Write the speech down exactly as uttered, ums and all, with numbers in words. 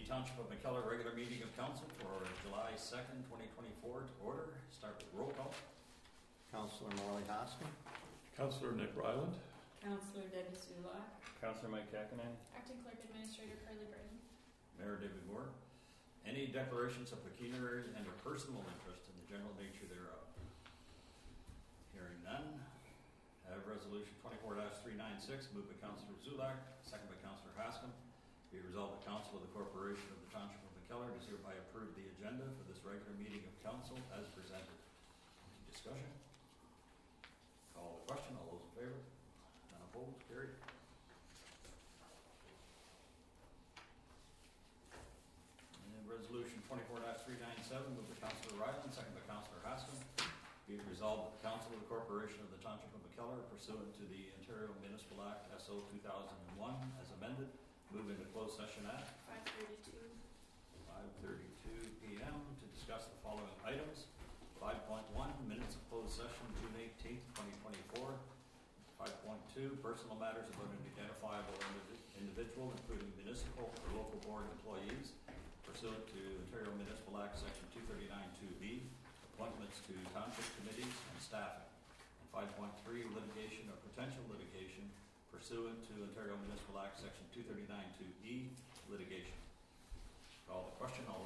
Township of McKellar regular meeting of council for July second, twenty twenty-four to order. Start with roll call. Councillor Morley Hoskin. Councillor Nick Ryland. Councillor Debbie Sulak. Councillor Mike Kakinen. Acting Clerk Administrator Carly Britton. Mayor David Moore. Any declarations of pecuniary and or personal interest in the general nature thereof? Hearing none. I have resolution twenty-four three ninety-six, moved by Councillor Zulak, second by Councillor Hoskin. Be resolved, the Council of the Corporation of the Township of McKellar does hereby approve the agenda for this regular meeting of council as presented. Any discussion? Call the question. All those in favor? None opposed? Carried. And resolution twenty-four three ninety-seven, moved by Councillor Ryland, second by Councillor Hoskin. Be it resolved that the Council of the Corporation of the Township of McKellar, pursuant to the Ontario Municipal Act S O two thousand one as amended, move into closed session at five thirty-two. five thirty-two p m to discuss the following items. five point one, minutes of closed session, June eighteenth, twenty twenty-four. five point two, personal matters about an identifiable individual, including municipal or local board employees, pursuant to Ontario Municipal Act Section two thirty-nine two B, appointments to township committees and staffing. And five point three, litigation or potential litigation, pursuant to Ontario Municipal Act Section two thirty-nine two E, litigation. Call the question. All